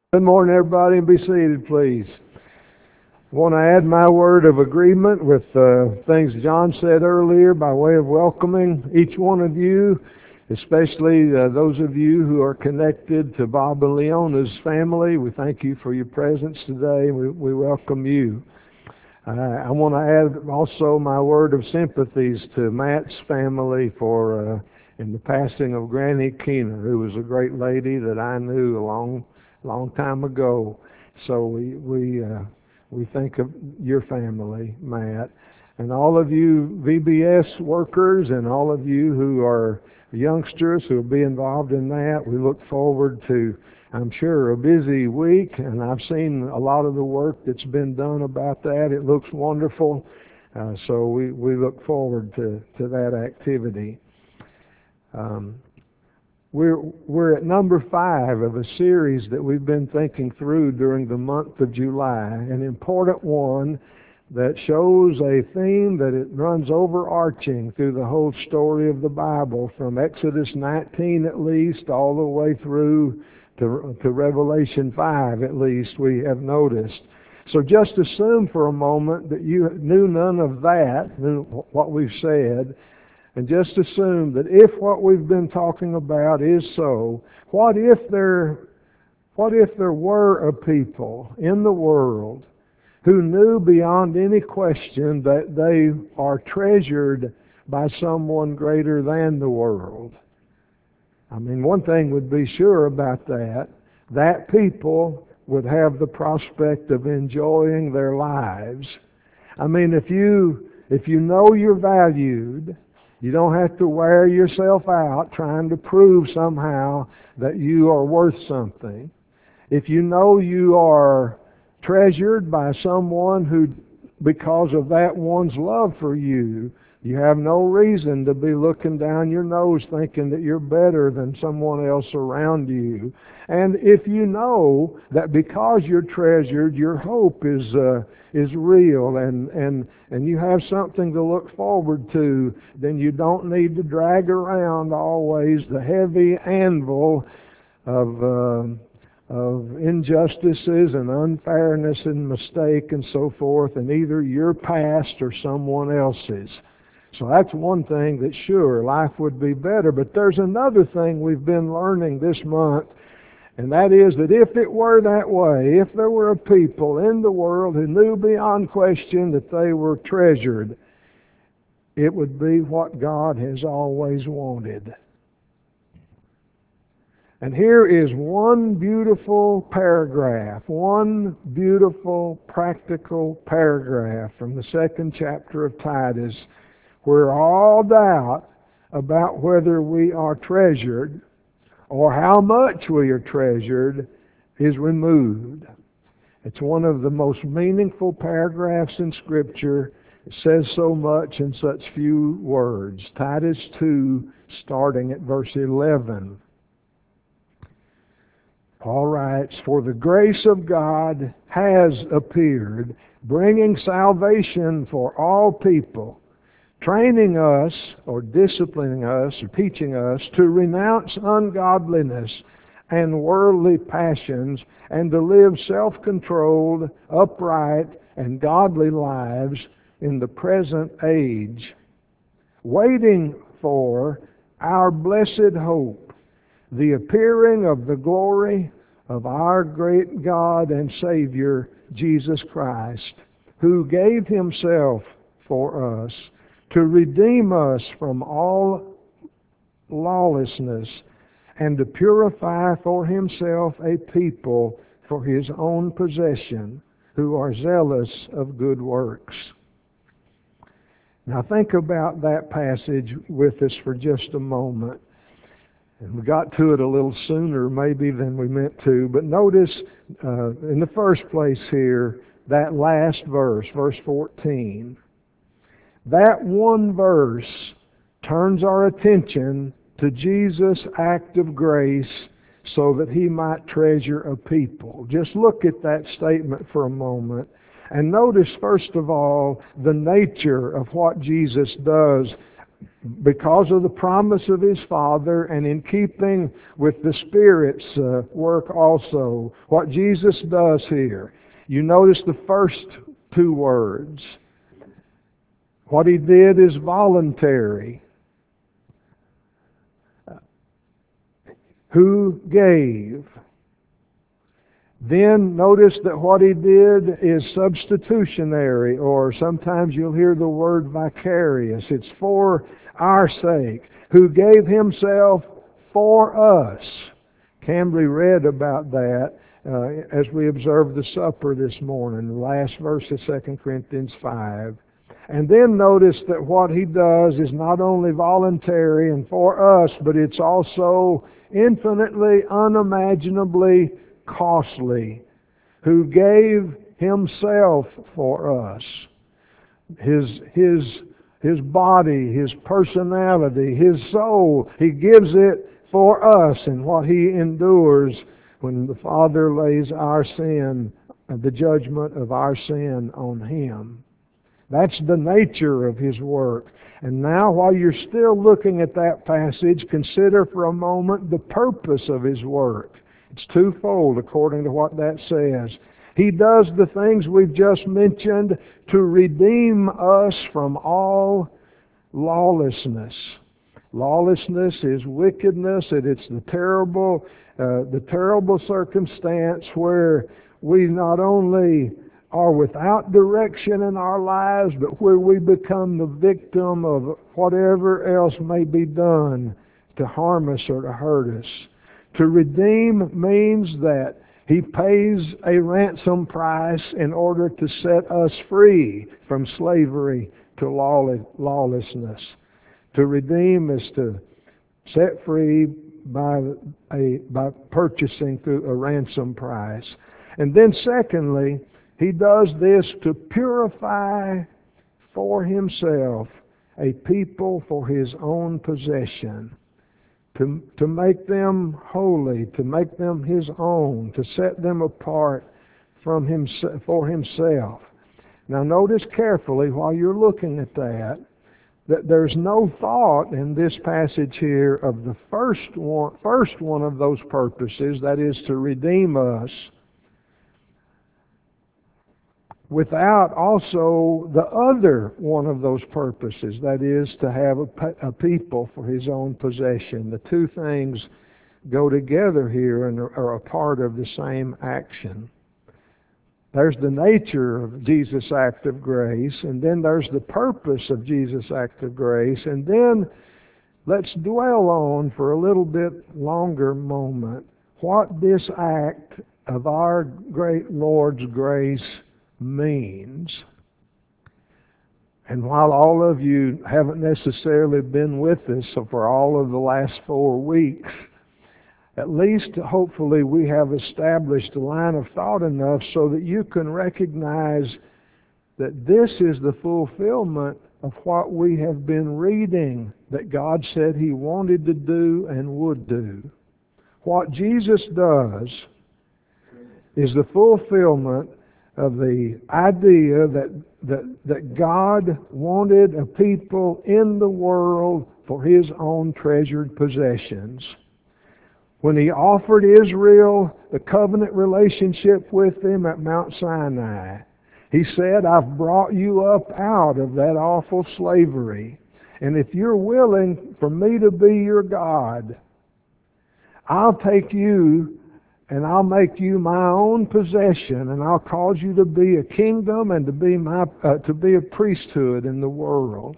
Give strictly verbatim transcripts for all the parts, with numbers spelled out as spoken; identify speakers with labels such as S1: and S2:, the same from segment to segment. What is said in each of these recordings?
S1: Good morning, everybody, and be seated, please. I want to add my word of agreement with uh, things John said earlier by way of welcoming each one of you, especially uh, those of you who are connected to Bob and Leona's family. We thank you for your presence today. We, we welcome you. Uh, I want to add also my word of sympathies to Matt's family for uh, in the passing of Granny Keener, who was a great lady that I knew a long, long time ago. So we we uh, we think of your family, Matt, and all of you V B S workers and all of you who are youngsters who will be involved in that. We look forward to, I'm sure, a busy week, and I've seen a lot of the work that's been done about that. It looks wonderful, uh, so we, we look forward to, to that activity. Um, we're, we're at number five of a series that we've been thinking through during the month of July, an important one that shows a theme that it runs overarching through the whole story of the Bible, from Exodus nineteen at least, all the way through to, to Revelation five at least, we have noticed. So just assume for a moment that you knew none of that, knew what we've said, and just assume that if what we've been talking about is so, what if there, what if there were a people in the world who knew beyond any question that they are treasured by someone greater than the world? I mean, one thing would be sure about that, that people would have the prospect of enjoying their lives. I mean, if you if you know you're valued, you don't have to wear yourself out trying to prove somehow that you are worth something. If you know you are treasured by someone who, because of that one's love for you, you have no reason to be looking down your nose thinking that you're better than someone else around you. And if you know that because you're treasured, your hope is uh, is real, and, and, and you have something to look forward to, then you don't need to drag around always the heavy anvil of uh, of injustices and unfairness and mistake and so forth, in either your past or someone else's. So that's one thing that sure, life would be better. But there's another thing we've been learning this month, and that is that if it were that way, if there were a people in the world who knew beyond question that they were treasured, it would be what God has always wanted. And here is one beautiful paragraph, one beautiful practical paragraph from the second chapter of Titus, where all doubt about whether we are treasured or how much we are treasured is removed. It's one of the most meaningful paragraphs in Scripture. It says so much in such few words. Titus two, starting at verse eleven. Paul writes, "For the grace of God has appeared, bringing salvation for all people, training us, or disciplining us, or teaching us to renounce ungodliness and worldly passions, and to live self-controlled, upright, and godly lives in the present age, waiting for our blessed hope, the appearing of the glory of our great God and Savior, Jesus Christ, who gave Himself for us to redeem us from all lawlessness and to purify for Himself a people for His own possession, who are zealous of good works." Now think about that passage with us for just a moment. And we got to it a little sooner maybe than we meant to, but notice uh, in the first place here, that last verse, verse fourteen. That one verse turns our attention to Jesus' act of grace so that He might treasure a people. Just look at that statement for a moment and notice, first of all, the nature of what Jesus does because of the promise of his Father, and in keeping with the Spirit's uh, work also, what Jesus does here. You notice the first two words. What he did is voluntary. Who gave? Then notice that what he did is substitutionary, or sometimes you'll hear the word vicarious. It's for our sake. Who gave himself for us. Cambry read about that uh, as we observed the supper this morning, the last verse of Second Corinthians five. And then notice that what he does is not only voluntary and for us, but it's also infinitely, unimaginably costly. Who gave himself for us. His, his, his body, his personality, his soul, he gives it for us, and what he endures when the Father lays our sin, the judgment of our sin on him. That's the nature of his work. And now, while you're still looking at that passage, consider for a moment the purpose of his work. It's twofold according to what that says. He does the things we've just mentioned to redeem us from all lawlessness. Lawlessness is wickedness, and it's the terrible, uh, the terrible circumstance where we not only are without direction in our lives, but where we become the victim of whatever else may be done to harm us or to hurt us. To redeem means that he pays a ransom price in order to set us free from slavery to lawlessness. To redeem is to set free by a by purchasing through a ransom price. And then secondly, he does this to purify for himself a people for his own possession, to, to make them holy, to make them his own, to set them apart from himself, for himself. Now notice carefully while you're looking at that, that there's no thought in this passage here of the first one, first one of those purposes, that is to redeem us, without also the other one of those purposes, that is to have a, a people for his own possession. The two things go together here and are a part of the same action. There's the nature of Jesus' act of grace, and then there's the purpose of Jesus' act of grace, and then let's dwell on for a little bit longer moment what this act of our great Lord's grace means. And while all of you haven't necessarily been with us for all of the last four weeks, at least hopefully we have established a line of thought enough so that you can recognize that this is the fulfillment of what we have been reading that God said he wanted to do and would do. What Jesus does is the fulfillment of the idea that, that, that God wanted a people in the world for his own treasured possessions. When he offered Israel the covenant relationship with him at Mount Sinai, he said, I've brought you up out of that awful slavery. And if you're willing for me to be your God, I'll take you and I'll make you my own possession, and I'll cause you to be a kingdom and to be my uh, to be a priesthood in the world.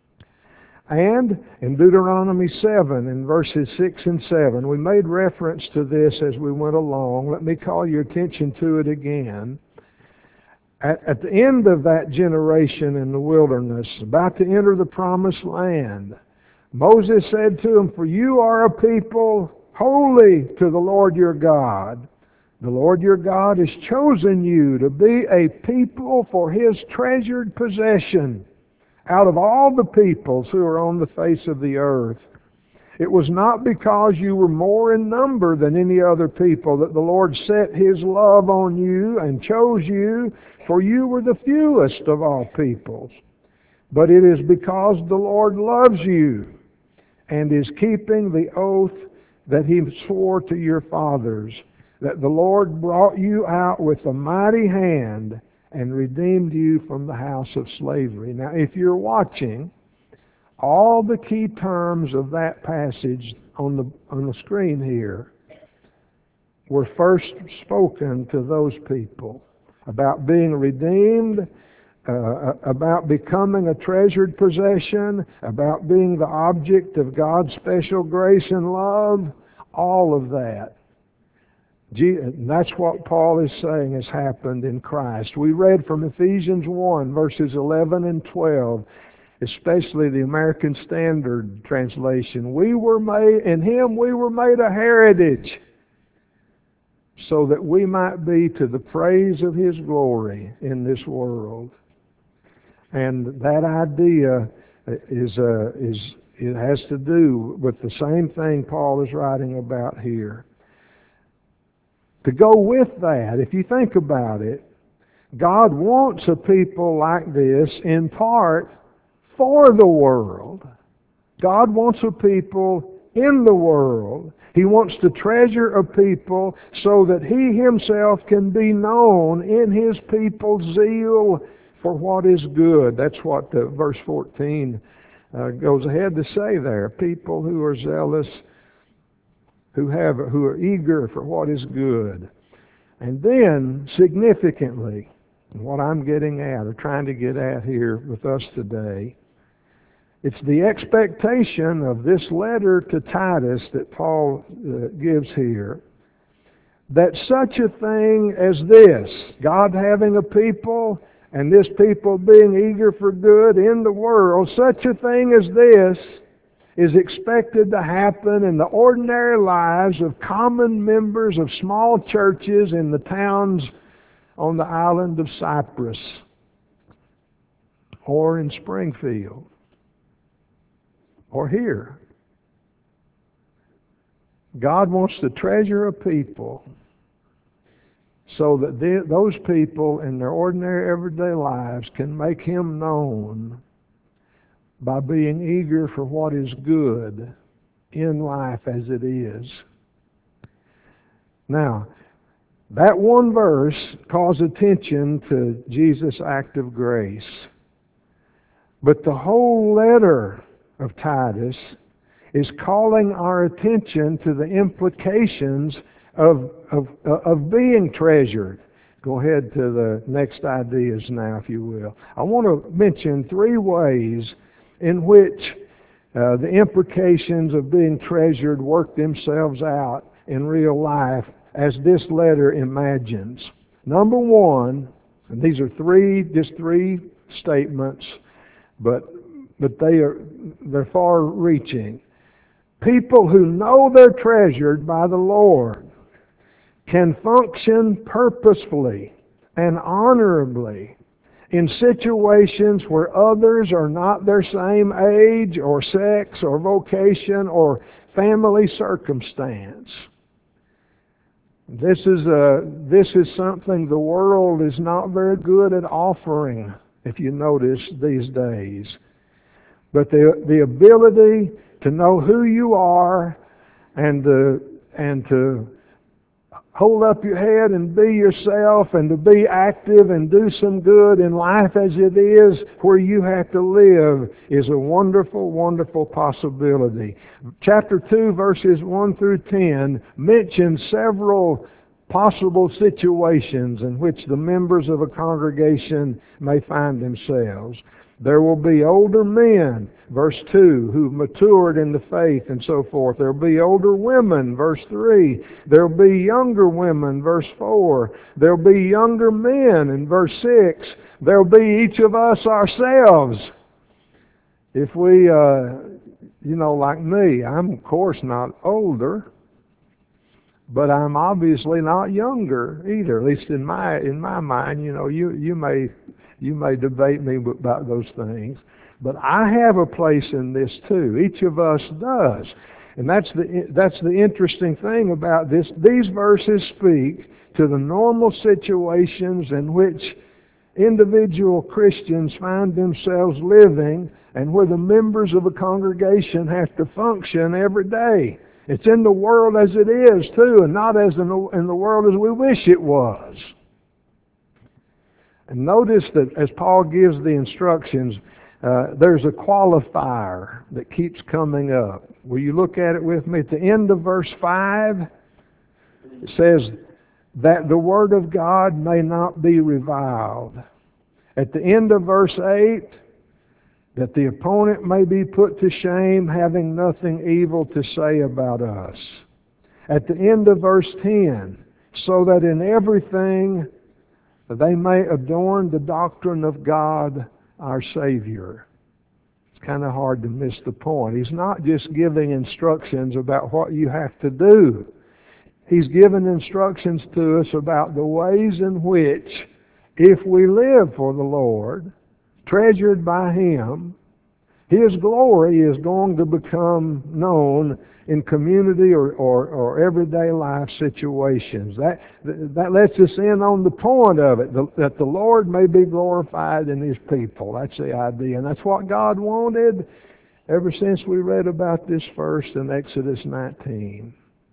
S1: And in Deuteronomy seven, in verses six and seven, we made reference to this as we went along. Let me call your attention to it again. At, at the end of that generation in the wilderness, about to enter the promised land, Moses said to them, for you are a people holy to the Lord your God. The Lord your God has chosen you to be a people for his treasured possession out of all the peoples who are on the face of the earth. It was not because you were more in number than any other people that the Lord set his love on you and chose you, for you were the fewest of all peoples. but it is because the Lord loves you and is keeping the oath that He swore to your fathers, that the Lord brought you out with a mighty hand and redeemed you from the house of slavery. Now, if you're watching, all the key terms of that passage on the on the screen here were first spoken to those people about being redeemed, uh, about becoming a treasured possession, about being the object of God's special grace and love, all of that. And that's what Paul is saying has happened in Christ. We read from Ephesians one, verses eleven and twelve, especially the American Standard Translation. We were made, in Him we were made a heritage, so that we might be to the praise of His glory in this world. And that idea is, uh, is it has to do with the same thing Paul is writing about here. To go with that, if you think about it, God wants a people like this in part for the world. God wants a people in the world. He wants to treasure a people so that He Himself can be known in His people's zeal for what is good. That's what uh, verse fourteen uh, goes ahead to say there. People who are zealous, who have, who are eager for what is good. And then, significantly, what I'm getting at, or trying to get at here with us today, it's the expectation of this letter to Titus that Paul uh, gives here, that such a thing as this, God having a people, and this people being eager for good in the world, such a thing as this is expected to happen in the ordinary lives of common members of small churches in the towns on the island of Cyprus or in Springfield or here. God wants to treasure a people so that they, those people in their ordinary everyday lives can make Him known by being eager for what is good in life as it is. Now, that one verse calls attention to Jesus' act of grace. But the whole letter of Titus is calling our attention to the implications of, of, of being treasured. Go ahead to the next ideas now, if you will. I want to mention three ways in which uh, the implications of being treasured work themselves out in real life as this letter imagines. Number one, and these are three, just three statements, but but they are they're far-reaching. People who know they're treasured by the Lord can function purposefully and honorably in situations where others are not their same age or sex or vocation or family circumstance. This is a, this is something the world is not very good at offering, if you notice these days. But the the ability to know who you are and to, and to hold up your head and be yourself and to be active and do some good in life as it is where you have to live is a wonderful, wonderful possibility. Chapter two, verses one through ten mentions several possible situations in which the members of a congregation may find themselves. There will be older men, verse two, who've matured in the faith and so forth. There will be older women, verse three. There will be younger women, verse four. There will be younger men, in verse six. There will be each of us ourselves. If we, uh, you know, like me, I'm of course not older, but I'm obviously not younger either. At least in my in my mind, you know, you you may. You may debate me about those things, but I have a place in this too. Each of us does. And that's the that's the interesting thing about this. These verses speak to the normal situations in which individual Christians find themselves living and where the members of a congregation have to function every day. It's in the world as it is, too, and not as in the, in the world as we wish it was. And notice that as Paul gives the instructions, uh, there's a qualifier that keeps coming up. Will you look at it with me? At the end of verse five, it says, that the word of God may not be reviled. At the end of verse eight, that the opponent may be put to shame, having nothing evil to say about us. At the end of verse ten, so that in everything they may adorn the doctrine of God our Savior. It's kind of hard to miss the point. He's not just giving instructions about what you have to do. He's given instructions to us about the ways in which, if we live for the Lord, treasured by Him, His glory is going to become known in community or, or, or everyday life situations. That, that lets us in on the point of it, that the Lord may be glorified in His people. That's the idea. And that's what God wanted ever since we read about this first in Exodus nineteen.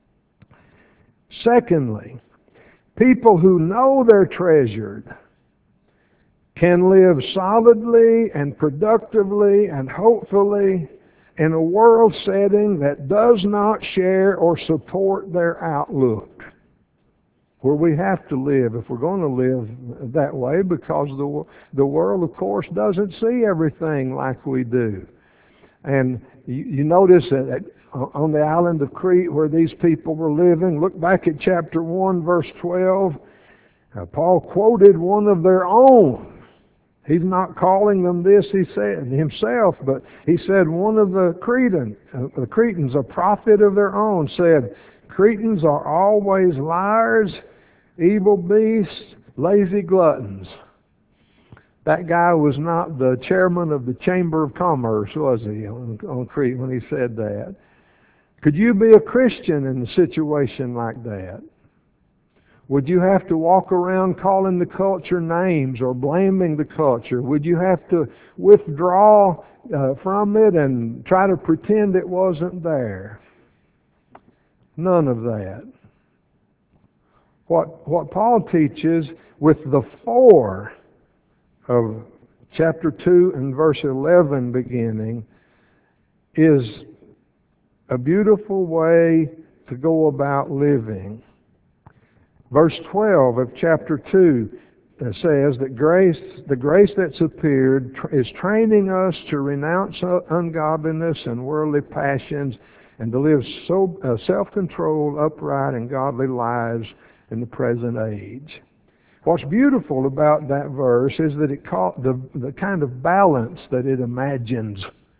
S1: Secondly, people who know they're treasured can live solidly and productively and hopefully in a world setting that does not share or support their outlook. Where we have to live if we're going to live that way, because the, the world, of course, doesn't see everything like we do. And you, you notice that on the island of Crete where these people were living, look back at chapter one, verse twelve. Uh, Paul quoted one of their own. He's not calling them this, he said himself, but he said one of the Cretan, uh, the Cretans, a prophet of their own, said, Cretans are always liars, evil beasts, lazy gluttons. That guy was not the chairman of the Chamber of Commerce, was he, on, on Crete when he said that? Could you be a Christian in a situation like that? Would you have to walk around calling the culture names or blaming the culture? Would you have to withdraw uh, from it and try to pretend it wasn't there? None of that. What, what Paul teaches with the four of chapter two and verse eleven beginning is a beautiful way to go about living. Verse twelve of chapter two says that grace, the grace that's appeared is training us to renounce ungodliness and worldly passions and to live so uh, self-controlled, upright, and godly lives in the present age. What's beautiful about that verse is that it caught the, the kind of balance that it imagines.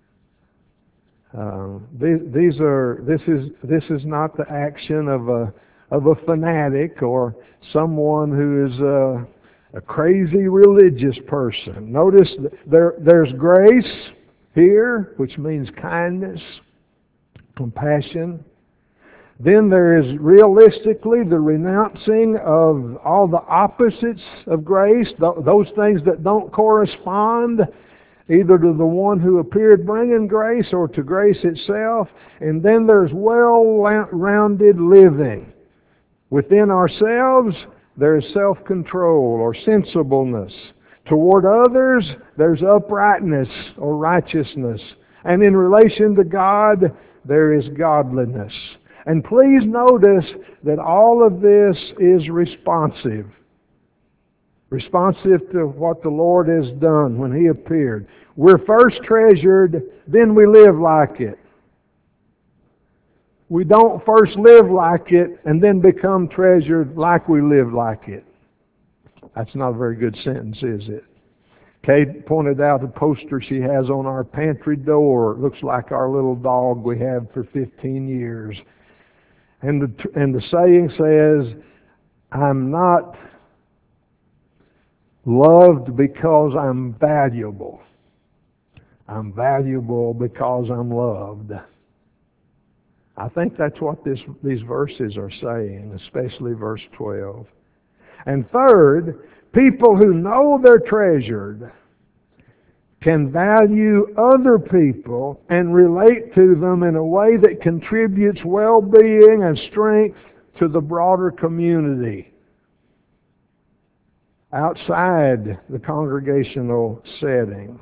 S1: Uh, these, these are this is this is not the action of a of a fanatic or someone who is a, a crazy religious person. Notice there there's grace here, which means kindness, compassion. Then there is realistically the renouncing of all the opposites of grace, those things that don't correspond either to the one who appeared bringing grace or to grace itself. And then there's well-rounded living. Within ourselves, there is self-control or sensibleness. Toward others, there's uprightness or righteousness. And in relation to God, there is godliness. And please notice that all of this is responsive. Responsive to what the Lord has done when He appeared. We're first treasured, then we live like it. We don't first live like it and then become treasured like we live like it. That's not a very good sentence, is it? Kate pointed out a poster she has on our pantry door. It looks like our little dog we had for fifteen years. And the, and the saying says, I'm not loved because I'm valuable. I'm valuable because I'm loved. I think that's what this, these verses are saying, especially verse twelve. And third, People who know they're treasured can value other people and relate to them in a way that contributes well-being and strength to the broader community outside the congregational setting.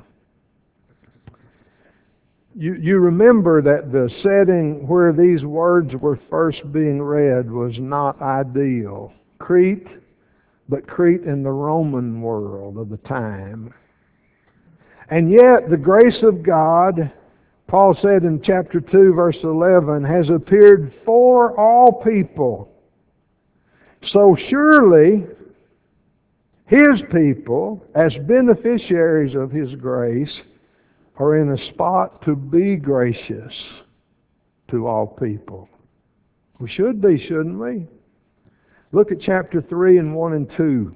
S1: You, you remember that the setting where these words were first being read was not ideal. Crete, but Crete in the Roman world of the time. And yet, the grace of God, Paul said in chapter two, verse eleven, has appeared for all people. So surely, His people, as beneficiaries of His grace, are in a spot to be gracious to all people. We should be, shouldn't we? Look at chapter three and one and two.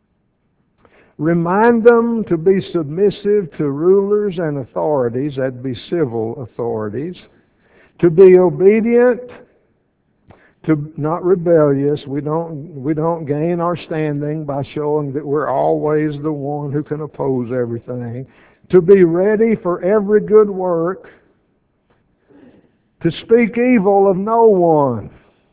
S1: Remind them to be submissive to rulers and authorities, that'd be civil authorities, to be obedient, to not rebellious. We don't we don't gain our standing by showing that we're always the one who can oppose everything. To be ready for every good work, to speak evil of no one.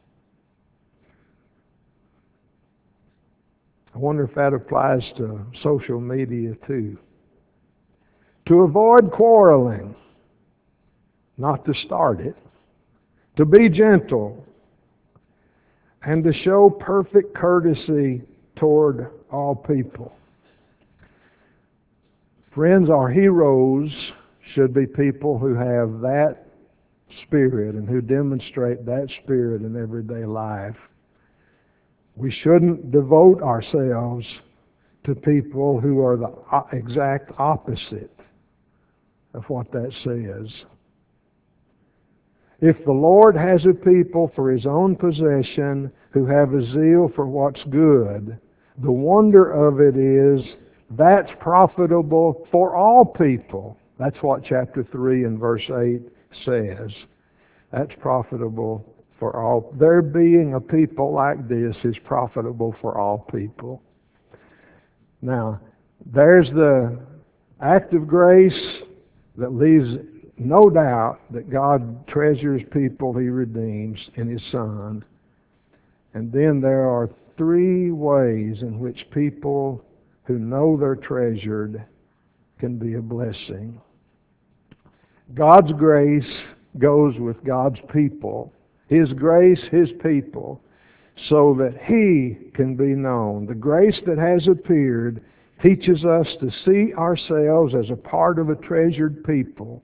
S1: I wonder if that applies to social media too. To avoid quarreling, not to start it. To be gentle, and to show perfect courtesy toward all people. Friends, our heroes should be people who have that spirit and who demonstrate that spirit in everyday life. We shouldn't devote ourselves to people who are the exact opposite of what that says. If the Lord has a people for His own possession who have a zeal for what's good, the wonder of it is that's profitable for all people. That's what chapter three and verse eight says. That's profitable for all. There being a people like this is profitable for all people. Now, there's the act of grace that leaves no doubt that God treasures people He redeems in His Son. And then there are three ways in which people who know they're treasured can be a blessing. God's grace goes with God's people. His grace, His people, so that He can be known. The grace that has appeared teaches us to see ourselves as a part of a treasured people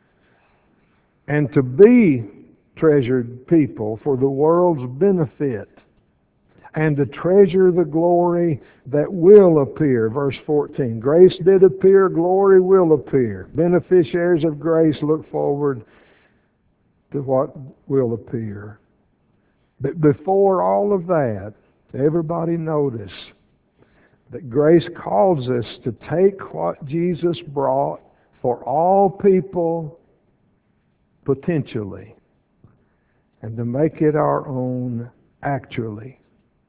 S1: and to be treasured people for the world's benefit and to treasure the glory that will appear. Verse fourteen, grace did appear, glory will appear. Beneficiaries of grace look forward to what will appear. But before all of that, everybody notice that grace calls us to take what Jesus brought for all people potentially and to make it our own actually.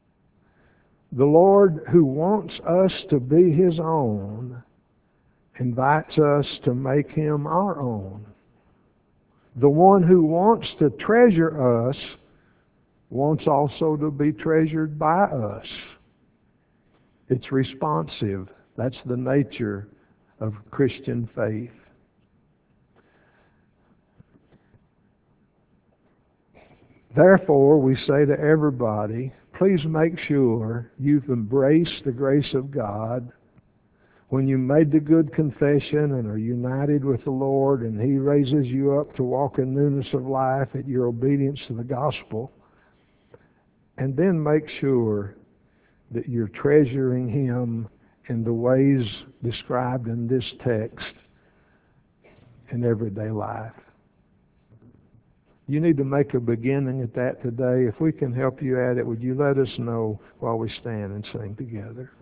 S1: The Lord, who wants us to be His own, invites us to make Him our own. The one who wants to treasure us wants also to be treasured by us. It's responsive. That's the nature of Christian faith. Therefore, we say to everybody, please make sure you've embraced the grace of God when you made the good confession and are united with the Lord and He raises you up to walk in newness of life at your obedience to the gospel. And then make sure that you're treasuring Him in the ways described in this text in everyday life. You need to make a beginning at that today. If we can help you at it, would you let us know while we stand and sing together?